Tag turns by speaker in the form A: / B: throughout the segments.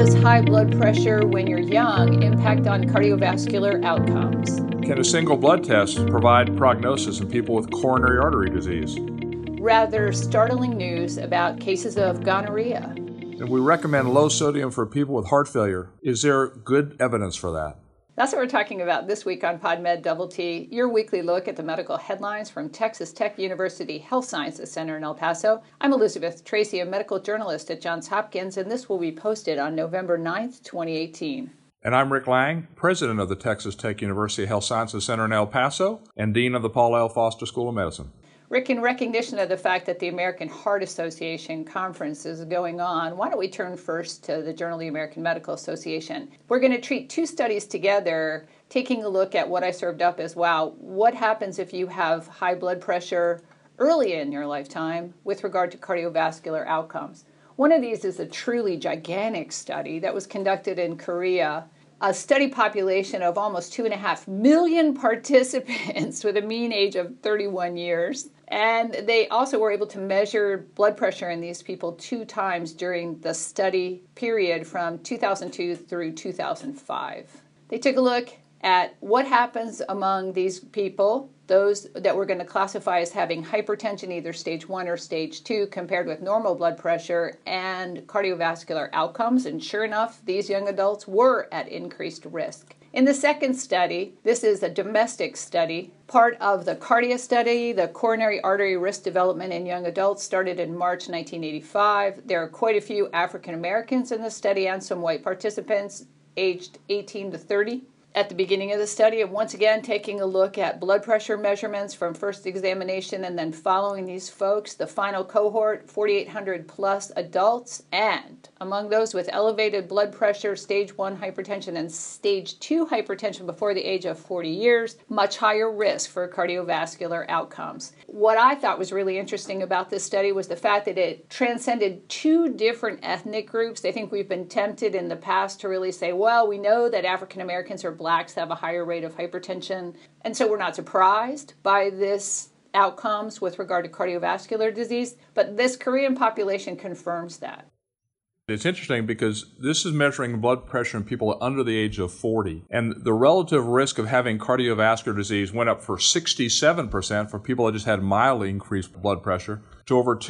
A: does high blood pressure when you're young impact on cardiovascular outcomes?
B: Can a single blood test provide prognosis in people with coronary artery disease?
A: Rather startling news about cases of gonorrhea.
B: And we recommend low sodium for people with heart failure. Is there good evidence for that?
A: That's what we're talking about this week on PodMed Double T, your weekly look at the medical headlines from Texas Tech University Health Sciences Center in El Paso. I'm Elizabeth Tracy, a medical journalist at Johns Hopkins, and this will be posted on November 9th, 2018.
B: And I'm Rick Lang, president of the Texas Tech University Health Sciences Center in El Paso and dean of the Paul L. Foster School of Medicine.
A: Rick, in recognition of the fact that the American Heart Association conference is going on, why don't we turn first to the Journal of the American Medical Association? We're going to treat two studies together, taking a look at what I served up as, wow, what happens if you have high blood pressure early in your lifetime with regard to cardiovascular outcomes. One of these is a truly gigantic study that was conducted in Korea, a study population of almost 2.5 million participants with a mean age of 31 years. And they also were able to measure blood pressure in these people 2 times during the study period from 2002 through 2005. They took a look at what happens among these people, those that we're going to classify as having hypertension, either stage 1 or stage 2, compared with normal blood pressure, and cardiovascular outcomes. And sure enough, these young adults were at increased risk. In the second study, this is a domestic study, part of the CARDIA study, the coronary artery risk development in young adults, started in March 1985. There are quite a few African Americans in the study and some white participants aged 18 to 30. At the beginning of the study, and once again taking a look at blood pressure measurements from first examination and then following these folks, the final cohort, 4,800 plus adults, and among those with elevated blood pressure, stage 1 hypertension and stage 2 hypertension before the age of 40 years, much higher risk for cardiovascular outcomes. What I thought was really interesting about this study was the fact that it transcended 2 different ethnic groups. I think we've been tempted in the past to really say, well, we know that African Americans or blacks have a higher rate of hypertension, and so we're not surprised by this outcomes with regard to cardiovascular disease, but this Korean population confirms that.
B: It's interesting because this is measuring blood pressure in people under the age of 40, and the relative risk of having cardiovascular disease went up for 67% for people that just had mildly increased blood pressure, to over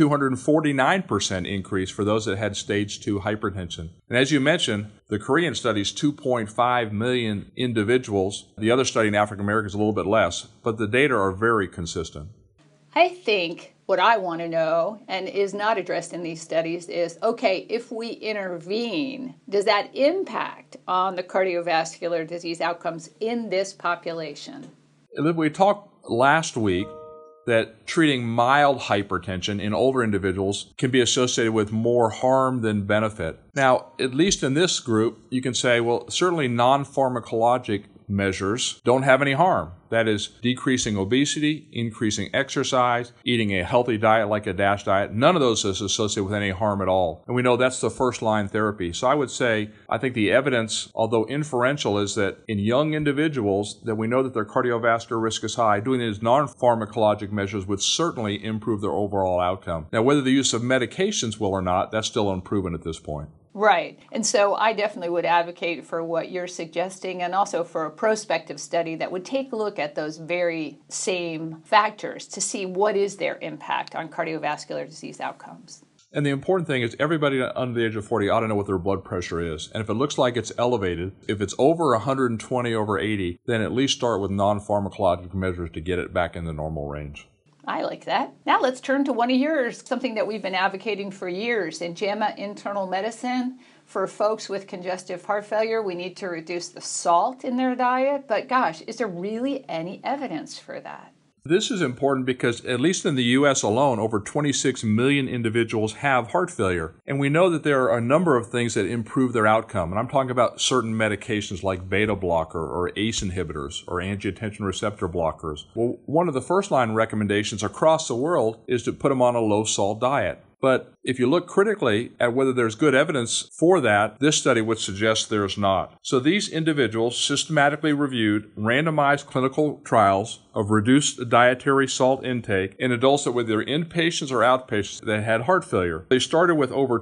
B: 249% increase for those that had stage 2 hypertension. And as you mentioned, the Korean study is 2.5 million individuals. The other study in African Americans is a little bit less, but the data are very consistent.
A: I think what I want to know, and is not addressed in these studies, is, okay, if we intervene, does that impact on the cardiovascular disease outcomes in this population?
B: We talked last week that treating mild hypertension in older individuals can be associated with more harm than benefit. Now, at least in this group, you can say, well, certainly non-pharmacologic measures don't have any harm. That is, decreasing obesity, increasing exercise, eating a healthy diet like a DASH diet. None of those is associated with any harm at all. And we know that's the first-line therapy. So I would say, I think the evidence, although inferential, is that in young individuals that we know that their cardiovascular risk is high, doing these non-pharmacologic measures would certainly improve their overall outcome. Now, whether the use of medications will or not, that's still unproven at this point.
A: Right. And so I definitely would advocate for what you're suggesting, and also for a prospective study that would take a look at those very same factors to see what is their impact on cardiovascular disease outcomes.
B: And the important thing is everybody under the age of 40 ought to know what their blood pressure is. And if it looks like it's elevated, if it's over 120 over 80, then at least start with non-pharmacologic measures to get it back in the normal range.
A: I like that. Now let's turn to one of yours, something that we've been advocating for years in JAMA Internal Medicine. For folks with congestive heart failure, we need to reduce the salt in their diet. But gosh, is there really any evidence for that?
B: This is important because, at least in the U.S. alone, over 26 million individuals have heart failure. And we know that there are a number of things that improve their outcome. And I'm talking about certain medications like beta blocker or ACE inhibitors or angiotensin receptor blockers. Well, one of the first-line recommendations across the world is to put them on a low-salt diet. But if you look critically at whether there's good evidence for that, this study would suggest there's not. So these individuals systematically reviewed randomized clinical trials of reduced dietary salt intake in adults that were either inpatients or outpatients that had heart failure. They started with over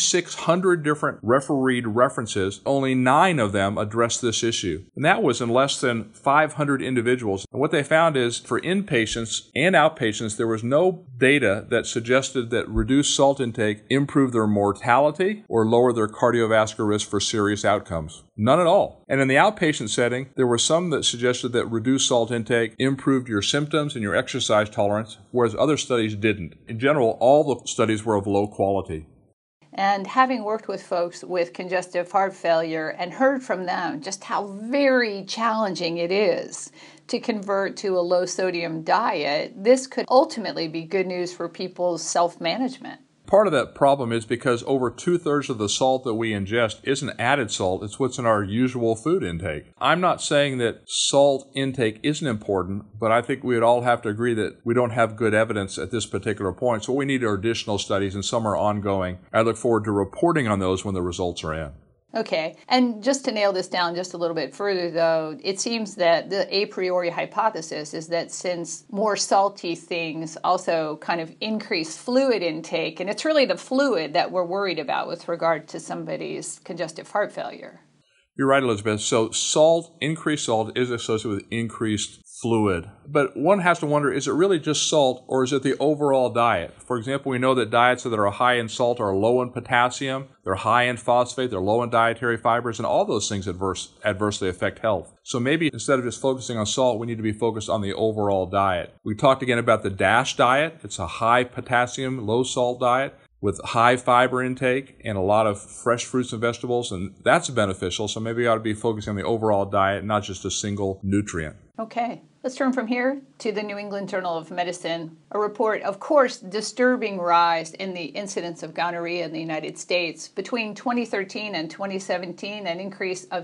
B: 2,600 different refereed references. Only 9 of them addressed this issue. And that was in less than 500 individuals. And what they found is for inpatients and outpatients, there was no data that suggested that reduced salt intake improved their mortality or lowered their cardiovascular risk for serious outcomes. None at all. And in the outpatient setting, there were some that suggested that reduced salt intake improved your symptoms and your exercise tolerance, whereas other studies didn't. In general, all the studies were of low quality.
A: And having worked with folks with congestive heart failure and heard from them just how very challenging it is to convert to a low-sodium diet, this could ultimately be good news for people's self-management.
B: Part of that problem is because over 2/3 of the salt that we ingest isn't added salt, it's what's in our usual food intake. I'm not saying that salt intake isn't important, but I think we would all have to agree that we don't have good evidence at this particular point. So what we need are additional studies, and some are ongoing. I look forward to reporting on those when the results are in.
A: Okay, and just to nail this down just a little bit further, though, it seems that the a priori hypothesis is that since more salty things also kind of increase fluid intake, and it's really the fluid that we're worried about with regard to somebody's congestive heart failure.
B: You're right, Elizabeth. So increased salt is associated with increased fluid. But one has to wonder, is it really just salt or is it the overall diet? For example, we know that diets that are high in salt are low in potassium, they're high in phosphate, they're low in dietary fibers, and all those things adversely affect health. So maybe instead of just focusing on salt, we need to be focused on the overall diet. We talked again about the DASH diet. It's a high potassium, low salt diet with high fiber intake and a lot of fresh fruits and vegetables, and that's beneficial. So maybe we ought to be focusing on the overall diet, not just a single nutrient.
A: Okay, let's turn from here to the New England Journal of Medicine. A report, of course, disturbing rise in the incidence of gonorrhea in the United States. Between 2013 and 2017, an increase of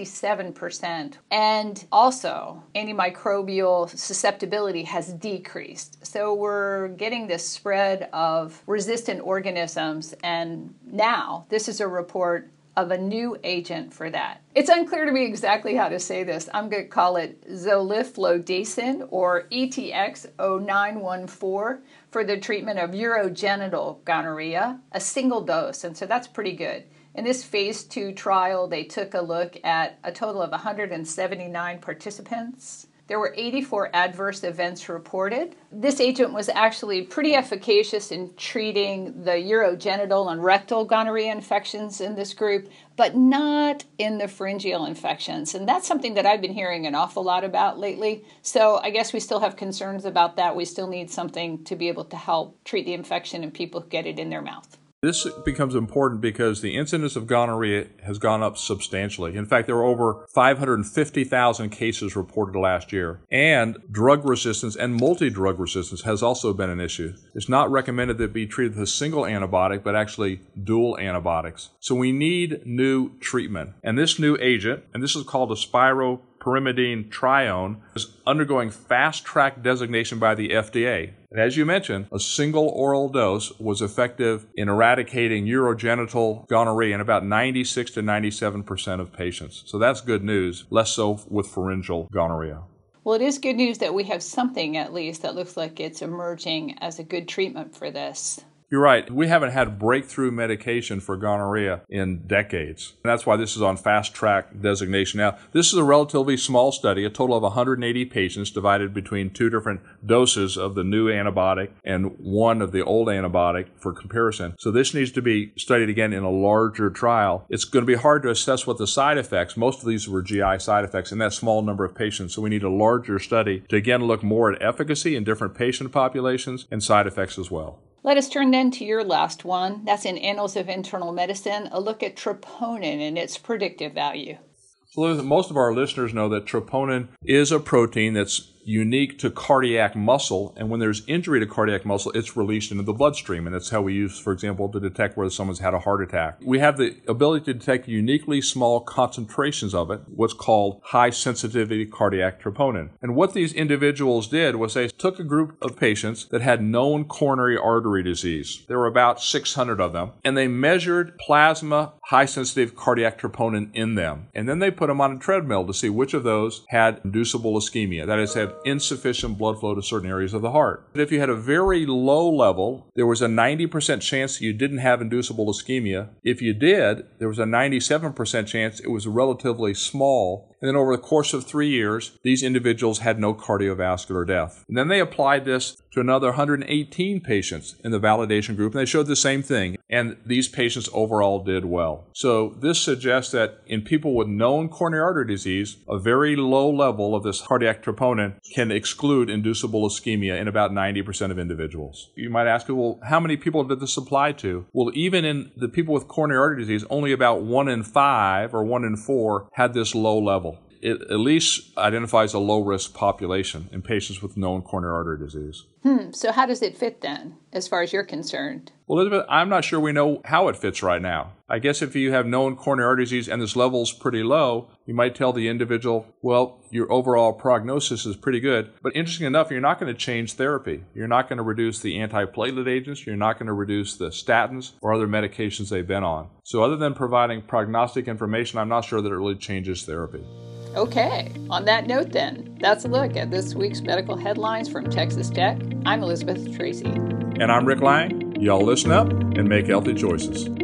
A: 67%. And also, antimicrobial susceptibility has decreased. So we're getting this spread of resistant organisms, and now this is a report of a new agent for that. It's unclear to me exactly how to say this. I'm going to call it zoliflodacin, or ETX-0914, for the treatment of urogenital gonorrhea, a single dose, and so that's pretty good. In this phase 2 trial, they took a look at a total of 179 participants. There were 84 adverse events reported. This agent was actually pretty efficacious in treating the urogenital and rectal gonorrhea infections in this group, but not in the pharyngeal infections. And that's something that I've been hearing an awful lot about lately. So I guess we still have concerns about that. We still need something to be able to help treat the infection and people who get it in their mouth.
B: This becomes important because the incidence of gonorrhea has gone up substantially. In fact, there were over 550,000 cases reported last year. And drug resistance and multi-drug resistance has also been an issue. It's not recommended that it be treated with a single antibiotic, but actually dual antibiotics. So we need new treatment. And this new agent, and this is called a spiropyrimidine trione, is undergoing fast-track designation by the FDA. And as you mentioned, a single oral dose was effective in eradicating urogenital gonorrhea in about 96 to 97% of patients. So that's good news, less so with pharyngeal gonorrhea.
A: Well, it is good news that we have something, at least, that looks like it's emerging as a good treatment for this.
B: You're right. We haven't had breakthrough medication for gonorrhea in decades. And that's why this is on fast-track designation. Now, this is a relatively small study, a total of 180 patients divided between 2 different doses of the new antibiotic and 1 of the old antibiotic for comparison. So this needs to be studied again in a larger trial. It's going to be hard to assess what the side effects, most of these were GI side effects in that small number of patients. So we need a larger study to again look more at efficacy in different patient populations and side effects as well.
A: Let us turn then to your last one. That's in Annals of Internal Medicine, a look at troponin and its predictive value.
B: So most of our listeners know that troponin is a protein that's unique to cardiac muscle, and when there's injury to cardiac muscle, it's released into the bloodstream, and that's how we use, for example, to detect whether someone's had a heart attack. We have the ability to detect uniquely small concentrations of it, what's called high-sensitivity cardiac troponin. And what these individuals did was they took a group of patients that had known coronary artery disease. There were about 600 of them, and they measured plasma high-sensitive cardiac troponin in them. And then they put them on a treadmill to see which of those had inducible ischemia, that is, had insufficient blood flow to certain areas of the heart. But if you had a very low level, there was a 90% chance that you didn't have inducible ischemia. If you did, there was a 97% chance it was relatively small. And then over the course of 3 years, these individuals had no cardiovascular death. And then they applied this to another 118 patients in the validation group, and they showed the same thing. And these patients overall did well. So this suggests that in people with known coronary artery disease, a very low level of this cardiac troponin can exclude inducible ischemia in about 90% of individuals. You might ask, well, how many people did this apply to? Well, even in the people with coronary artery disease, only about 1 in 5 or 1 in 4 had this low level. It at least identifies a low-risk population in patients with known coronary artery disease.
A: So how does it fit then, as far as you're concerned?
B: Well, Elizabeth, I'm not sure we know how it fits right now. I guess if you have known coronary artery disease and this level's pretty low, you might tell the individual, well, your overall prognosis is pretty good. But interesting enough, you're not going to change therapy. You're not going to reduce the antiplatelet agents. You're not going to reduce the statins or other medications they've been on. So other than providing prognostic information, I'm not sure that it really changes therapy.
A: Okay, on that note then, that's a look at this week's medical headlines from Texas Tech. I'm Elizabeth Tracy.
B: And I'm Rick Lang. Y'all listen up and make healthy choices.